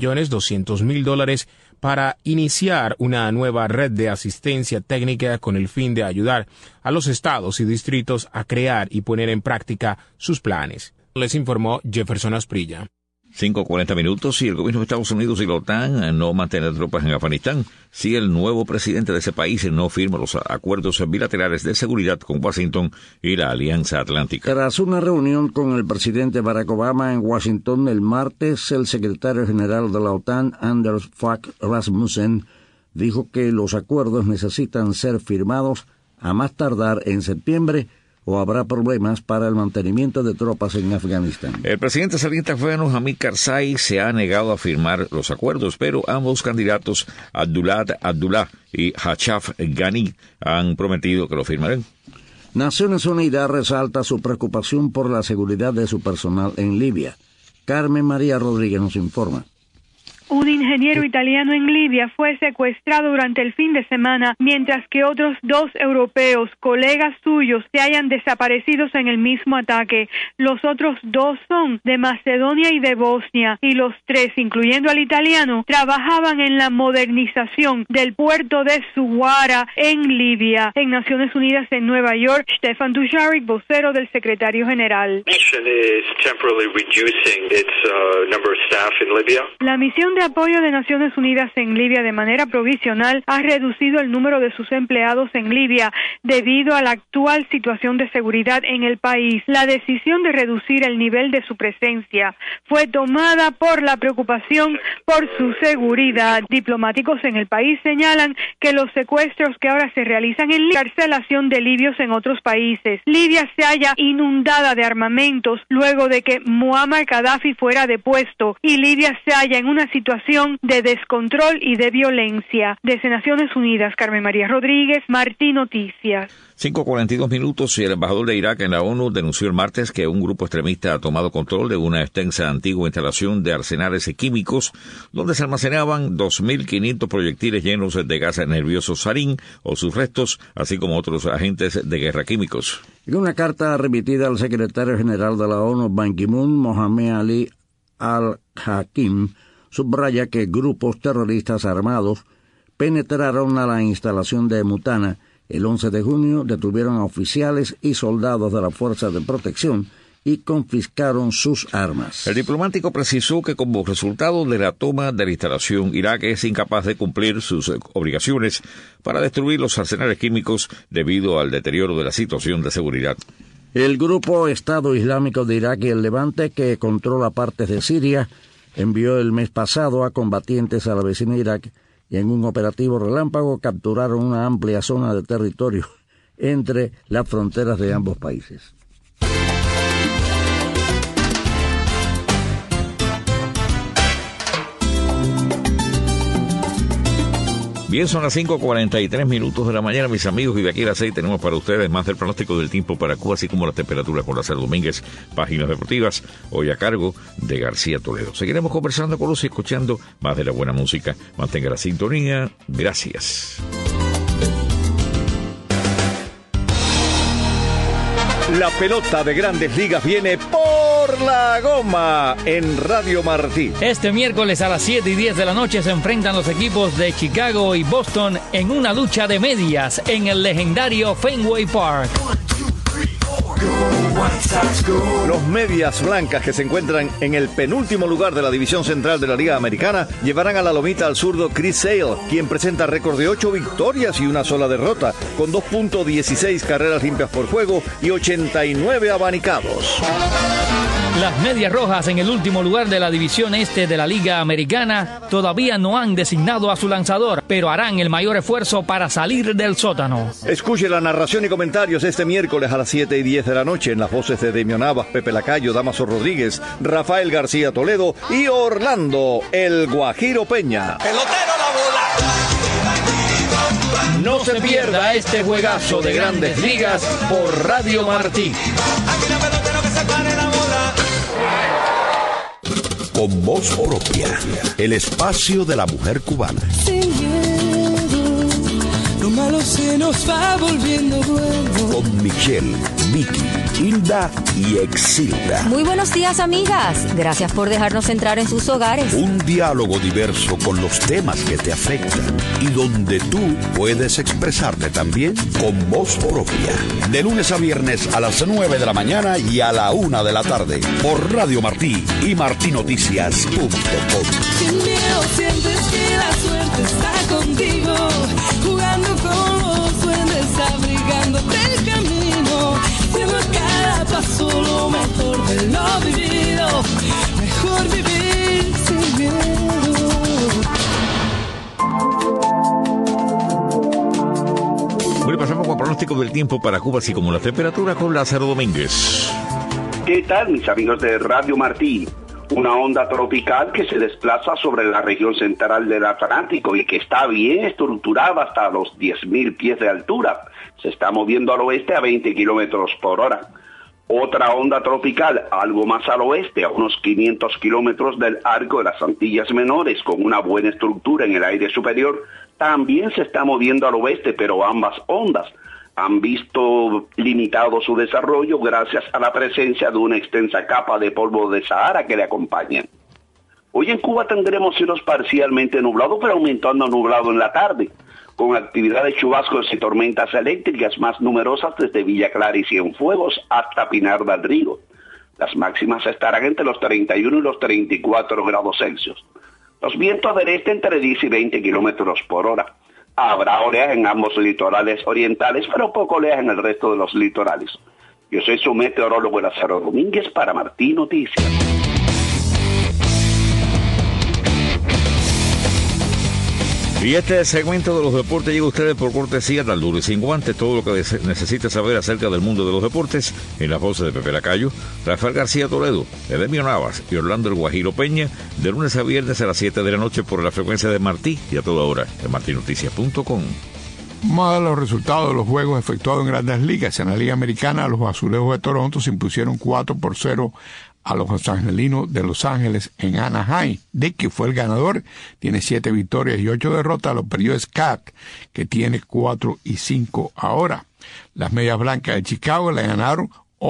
$4.200.000 para iniciar una nueva red de asistencia técnica con el fin de ayudar a los estados y distritos a crear y poner en práctica sus planes. Les informó Jefferson Asprilla. 5:40 y el gobierno de Estados Unidos y la OTAN no mantienen tropas en Afganistán si el nuevo presidente de ese país no firma los acuerdos bilaterales de seguridad con Washington y la Alianza Atlántica. Tras una reunión con el presidente Barack Obama en Washington el martes, el secretario general de la OTAN, Anders Fogh Rasmussen, dijo que los acuerdos necesitan ser firmados a más tardar en septiembre o habrá problemas para el mantenimiento de tropas en Afganistán. El presidente saliente afgano Hamid Karzai se ha negado a firmar los acuerdos, pero ambos candidatos, Abdullah y Ashraf Ghani, han prometido que lo firmarán. Naciones Unidas resalta su preocupación por la seguridad de su personal en Libia. Carmen María Rodríguez nos informa. Un ingeniero italiano en Libia fue secuestrado durante el fin de semana, mientras que otros 2 europeos, colegas suyos, se hayan desaparecido en el mismo ataque. Los otros 2 son de Macedonia y de Bosnia, y los 3, incluyendo al italiano, trabajaban en la modernización del puerto de Zuwara en Libia. En Naciones Unidas en Nueva York, Stefan Dujarric, vocero del secretario general. La misión de apoyo de Naciones Unidas en Libia de manera provisional ha reducido el número de sus empleados en Libia debido a la actual situación de seguridad en el país. La decisión de reducir el nivel de su presencia fue tomada por la preocupación por su seguridad. Diplomáticos en el país señalan que los secuestros que ahora se realizan en la encarcelación de libios en otros países. Libia se halla inundada de armamentos luego de que Muammar Gaddafi fuera depuesto y Libia se halla en una situación de descontrol y de violencia. Desde Naciones Unidas, Carmen María Rodríguez, Martí Noticias. 5:42 y el embajador de Irak en la ONU denunció el martes que un grupo extremista ha tomado control de una extensa antigua instalación de arsenales químicos donde se almacenaban 2.500 proyectiles llenos de gas nervioso sarín o sus restos, así como otros agentes de guerra químicos. En una carta remitida al secretario general de la ONU, Ban Ki-moon, Mohamed Ali al-Hakim, subraya que grupos terroristas armados penetraron a la instalación de Mutana. El 11 de junio detuvieron a oficiales y soldados de la Fuerza de Protección y confiscaron sus armas. El diplomático precisó que como resultado de la toma de la instalación, Irak es incapaz de cumplir sus obligaciones para destruir los arsenales químicos debido al deterioro de la situación de seguridad. El grupo Estado Islámico de Irak y el Levante, que controla partes de Siria, envió el mes pasado a combatientes a la vecina Irak y en un operativo relámpago capturaron una amplia zona de territorio entre las fronteras de ambos países. Bien, son las 5:43 de la mañana, mis amigos, y de aquí a las 6 tenemos para ustedes más del pronóstico del tiempo para Cuba, así como la temperatura con Lázaro Domínguez, páginas deportivas, hoy a cargo de García Toledo. Seguiremos conversando con los y escuchando más de la buena música. Mantenga la sintonía. Gracias. La pelota de Grandes Ligas viene por la goma en Radio Martí. Este miércoles a las 7:10 de la noche se enfrentan los equipos de Chicago y Boston en una lucha de medias en el legendario Fenway Park. Los Medias Blancas, que se encuentran en el penúltimo lugar de la división central de la Liga Americana, llevarán a la lomita al zurdo Chris Sale, quien presenta récord de 8 victorias y una sola derrota, con 2.16 carreras limpias por juego y 89 abanicados. Las Medias Rojas, en el último lugar de la división este de la Liga Americana, todavía no han designado a su lanzador, pero harán el mayor esfuerzo para salir del sótano. Escuche la narración y comentarios este miércoles a las 7:10 de la noche en las voces de Demian Navas, Pepe Lacayo, Damaso Rodríguez, Rafael García Toledo y Orlando El Guajiro Peña. Pelotero la bola. No se pierda este juegazo de Grandes Ligas por Radio Martí. Con voz propia, el espacio de la mujer cubana. Lo malo se nos va volviendo bueno. Con Michelle, Vicky, Hilda y Exilda. Muy buenos días, amigas. Gracias por dejarnos entrar en sus hogares. Un diálogo diverso con los temas que te afectan y donde tú puedes expresarte también con voz propia. De lunes a viernes a las 9 de la mañana y a la 1 de la tarde por Radio Martí y martinoticias.com. Sin miedo sientes que la suerte está contigo, jugando con los duendes, abrigándote el camino, siendo a cada paso lo mejor de lo vivido, mejor vivir sin miedo. Bueno, pasamos con pronóstico del tiempo para Cuba, así como la temperatura, con Lázaro Domínguez. ¿Qué tal, mis amigos de Radio Martí? Una onda tropical que se desplaza sobre la región central del Atlántico y que está bien estructurada hasta los 10.000 pies de altura. Se está moviendo al oeste a 20 kilómetros por hora. Otra onda tropical, algo más al oeste, a unos 500 kilómetros del arco de las Antillas Menores, con una buena estructura en el aire superior, también se está moviendo al oeste, pero ambas ondas han visto limitado su desarrollo gracias a la presencia de una extensa capa de polvo de Sahara que le acompaña. Hoy en Cuba tendremos cielos parcialmente nublados, pero aumentando a nublado en la tarde, con actividad de chubascos y tormentas eléctricas más numerosas desde Villa Clara y Cienfuegos hasta Pinar del Río. Las máximas estarán entre los 31 y los 34 grados Celsius. Los vientos del este entre 10 y 20 kilómetros por hora. Habrá oleaje en ambos litorales orientales, pero poco oleaje en el resto de los litorales. Yo soy su meteorólogo Lázaro Domínguez para Martí Noticias. Y este segmento de los deportes llega a ustedes por cortesía de Alduro y Sin Guantes. Todo lo que necesita saber acerca del mundo de los deportes en las voces de Pepe Lacayo, Rafael García Toledo, Edemio Navas y Orlando El Guajiro Peña, de lunes a viernes a las 7 de la noche por la frecuencia de Martí y a toda hora en martinoticias.com. Vamos a dar los resultados de los juegos efectuados en Grandes Ligas. En la Liga Americana, los Azulejos de Toronto se impusieron 4-0 a los angelinos de Los Ángeles en Anaheim. Dickey fue el ganador, tiene 7 victorias y 8 derrotas. Lo perdió Scott, que tiene 4-5 ahora. Las Medias Blancas de Chicago le ganaron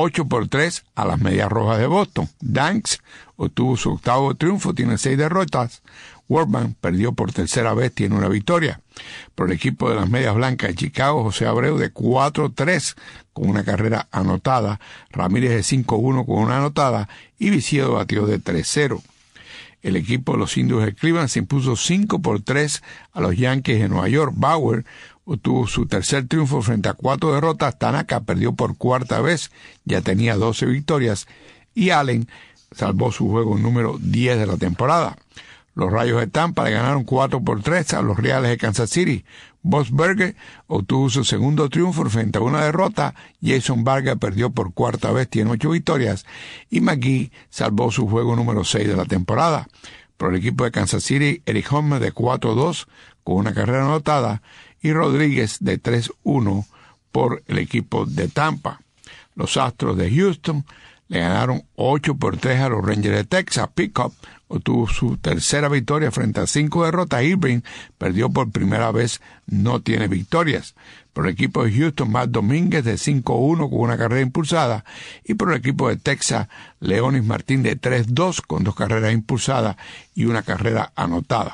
8-3 a las Medias Rojas de Boston. Danks obtuvo su octavo triunfo, tiene 6 derrotas. Workman perdió por tercera vez, tiene una victoria. Por el equipo de las Medias Blancas de Chicago, José Abreu de 4-3 con una carrera anotada, Ramírez de 5-1 con una anotada y Viciedo batió de 3-0. El equipo de los Indios de Cleveland se impuso 5-3 a los Yankees de Nueva York. Bauer obtuvo su tercer triunfo frente a 4 derrotas. Tanaka perdió por cuarta vez, ya tenía 12 victorias y Allen salvó su juego número 10 de la temporada. Los Rayos de Tampa le ganaron 4-3 a los Reales de Kansas City. Bosberger obtuvo su segundo triunfo frente a una derrota. Jason Vargas perdió por cuarta vez, tiene 8 victorias. Y McGee salvó su juego número 6 de la temporada. Por el equipo de Kansas City, Eric Homer de 4-2 con una carrera anotada. Y Rodríguez de 3-1 por el equipo de Tampa. Los Astros de Houston le ganaron 8-3 a los Rangers de Texas. Pickup obtuvo su tercera victoria frente a 5 derrotas. Irving perdió por primera vez, no tiene victorias. Por el equipo de Houston, Matt Domínguez de 5-1 con una carrera impulsada. Y por el equipo de Texas, Leonis Martín de 3-2 con 2 carreras impulsadas y una carrera anotada.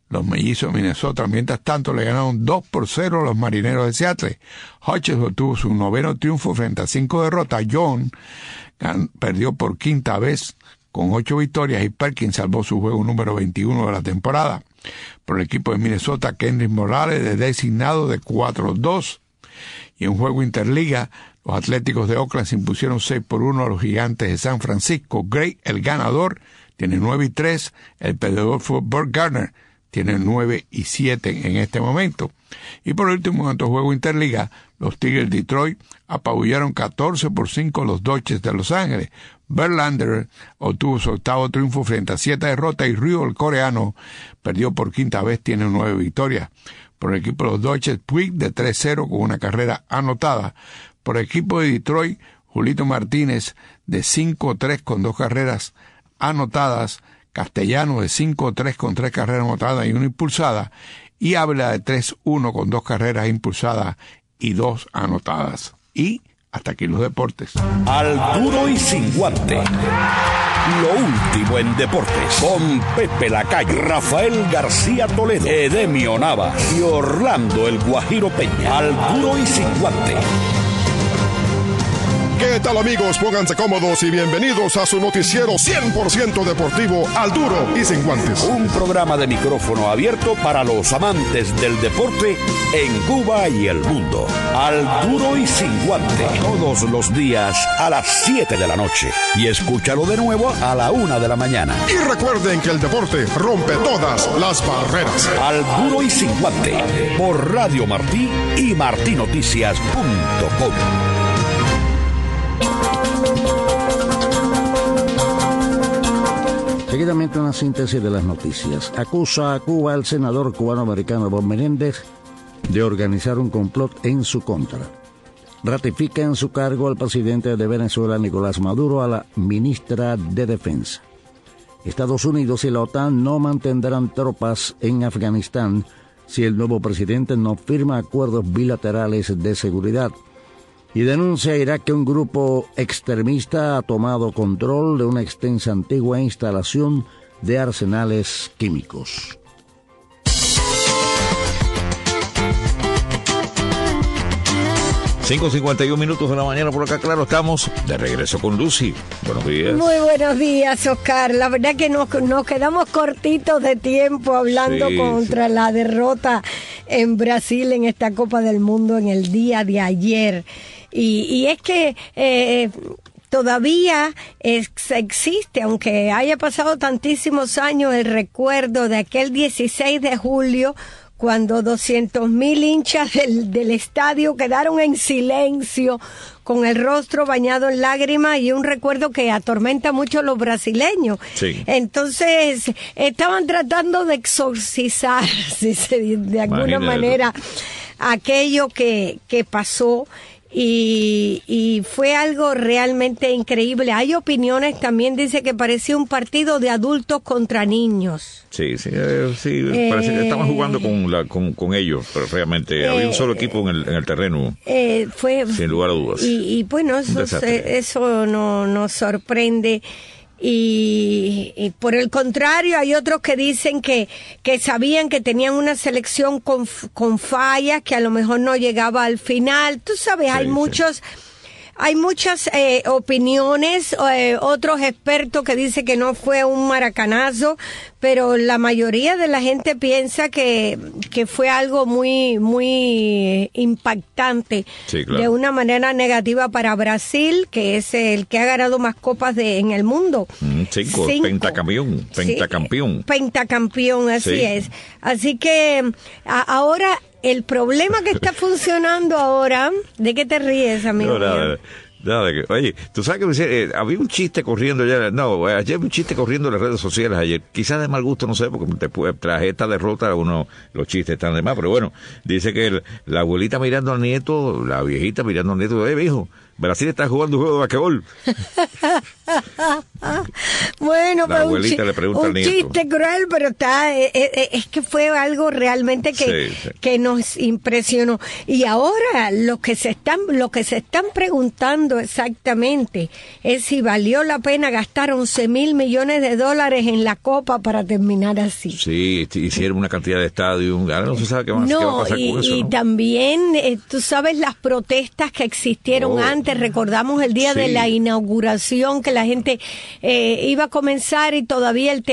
los Mellizos de Minnesota. Mientras tanto, le ganaron 2-0 a los Marineros de Seattle. Hodges obtuvo su 9º triunfo frente a 5 derrotas. John perdió por quinta vez con 8 victorias y Perkins salvó su juego número 21 de la temporada. Por el equipo de Minnesota, Kendrick Morales de designado de 4-2. Y en juego interliga, los Atléticos de Oakland se impusieron 6-1 a los Gigantes de San Francisco. Gray, el ganador, tiene 9-3. El perdedor fue Burt Gardner, tiene 9-7 en este momento. Y por último, en otro juego interliga, los Tigres de Detroit apabullaron 14-5 a los Dodgers de Los Ángeles. Verlander obtuvo su 8º triunfo frente a 7 derrotas y Ryu, el coreano, perdió por quinta vez, tiene 9 victorias. Por el equipo de los Dodgers, Puig de 3-0 con una carrera anotada. Por el equipo de Detroit, Julito Martínez de 5-3 con 2 carreras anotadas. Castellano de 5-3 con 3 carreras anotadas y 1 impulsada. Y Ávila de 3-1 con 2 carreras impulsadas y 2 anotadas. Y hasta aquí los deportes. Al duro y sin guante. Lo último en deportes. Con Pepe Lacayo, Rafael García Toledo, Edemio Navas y Orlando el Guajiro Peña. Al duro y sin guante. ¿Qué tal, amigos? Pónganse cómodos y bienvenidos a su noticiero 100% deportivo, Al Duro y Sin Guantes. Un programa de micrófono abierto para los amantes del deporte en Cuba y el mundo. Al Duro y Sin Guante. Todos los días a las 7 de la noche. Y escúchalo de nuevo a la 1 de la mañana. Y recuerden que el deporte rompe todas las barreras. Al Duro y Sin Guante. Por Radio Martí y martinoticias.com. Seguidamente una síntesis de las noticias. Acusa a Cuba el senador cubano-americano Bob Menéndez de organizar un complot en su contra. Ratifica en su cargo al presidente de Venezuela, Nicolás Maduro, a la ministra de Defensa. Estados Unidos y la OTAN no mantendrán tropas en Afganistán si el nuevo presidente no firma acuerdos bilaterales de seguridad. Y denuncia a Irak que un grupo extremista ha tomado control de una extensa antigua instalación de arsenales químicos. Cinco 51 de la mañana por acá, claro, estamos de regreso con Lucy. Buenos días. Muy buenos días, Oscar. La verdad que nos quedamos cortitos de tiempo hablando contra la derrota en Brasil en esta Copa del Mundo en el día de ayer. Y es que todavía existe, aunque haya pasado tantísimos años, el recuerdo de aquel 16 de julio cuando 200,000 hinchas del estadio quedaron en silencio con el rostro bañado en lágrimas, y un recuerdo que atormenta mucho a los brasileños. Sí. Entonces, estaban tratando de exorcizar, de alguna manera, aquello que pasó. Y fue algo realmente increíble. Hay opiniones también, dice que parecía un partido de adultos contra niños. Sí, parece que estaban jugando con ellos, pero realmente había un solo equipo en el terreno, fue sin lugar a dudas. Y bueno, eso no nos sorprende. Y por el contrario, hay otros que dicen que sabían que tenían una selección con fallas, que a lo mejor no llegaba al final. Tú sabes, hay muchas opiniones, otros expertos que dicen que no fue un maracanazo, pero la mayoría de la gente piensa que fue algo muy, muy impactante, de una manera negativa para Brasil, que es el que ha ganado más copas en el mundo. 5, pentacampeón. Pentacampeón, así es. Así que ahora el problema que está funcionando ahora, ¿de qué te ríes, amigo? Nada, oye, tú sabes que había un chiste corriendo ayer un chiste corriendo en las redes sociales ayer, quizás de mal gusto, no sé, porque tras esta derrota los chistes están de más, pero bueno, dice que la abuelita mirando al nieto, la viejita mirando al nieto, viejo, Brasil está jugando un juego de basquetbol. Bueno, la abuelita le pregunta al nieto. Un chiste cruel, pero es que fue algo realmente que nos impresionó. Y ahora lo que se están preguntando exactamente es si valió la pena gastar $11,000 millones en la Copa para terminar así. Sí, hicieron una cantidad de estadios, ahora no se sabe qué va a pasar con eso. Y también, tú sabes, las protestas que existieron antes, recordamos el día de la inauguración, que la gente iba a comenzar y todavía el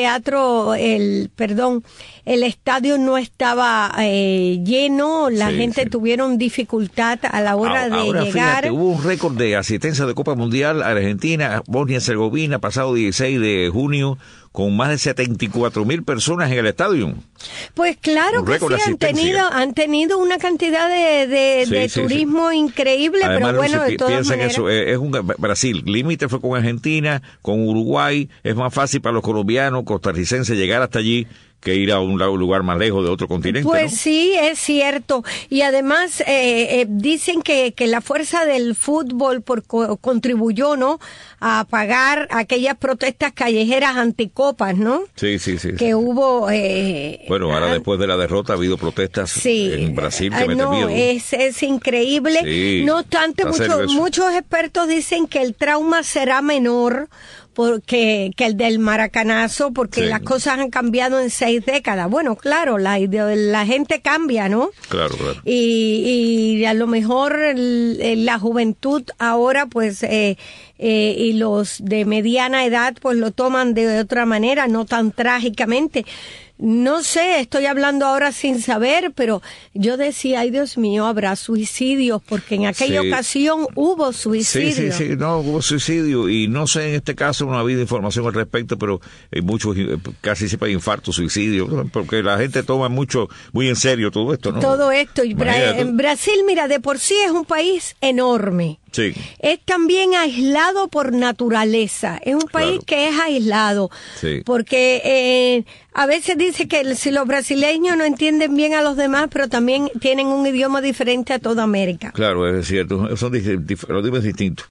estadio no estaba lleno, la gente tuvieron dificultad a la hora de llegar. Fíjate, hubo un récord de asistencia de Copa Mundial a Argentina, Bosnia y Herzegovina, pasado 16 de junio, con más de 74,000 personas en el estadio. Pues claro que sí, han tenido una cantidad de turismo increíble. Además, pero bueno, de todas maneras. Eso, es Brasil, límite fue con Argentina, con Uruguay, es más fácil para los colombianos, costarricenses llegar hasta allí que ir a un lugar más lejos de otro continente. Pues ¿no? sí, es cierto. Y además dicen que la fuerza del fútbol contribuyó, ¿no?, a apagar aquellas protestas callejeras anticopas, ¿no? Sí. Que hubo... bueno, ahora después de la derrota ha habido protestas en Brasil que meten miedo. Es increíble. Sí, no obstante, muchos expertos dicen que el trauma será menor que el del maracanazo, porque las cosas han cambiado en 6 décadas. Bueno, claro, la gente cambia, ¿no? Claro. Y a lo mejor la juventud ahora, pues, y los de mediana edad, pues lo toman de otra manera, no tan trágicamente. No sé, estoy hablando ahora sin saber, pero yo decía, ay Dios mío, habrá suicidios, porque en aquella ocasión hubo suicidio. Sí, hubo suicidio, y no sé, en este caso no ha habido información al respecto, pero muchos, casi siempre hay infartos, suicidios, porque la gente toma muy en serio todo esto, ¿no? Todo esto, y en Brasil, mira, de por sí es un país enorme. Sí. Es también aislado por naturaleza, es un país que es aislado, porque a veces dice que si los brasileños no entienden bien a los demás, pero también tienen un idioma diferente a toda América. Claro, es cierto, son los idiomas distintos.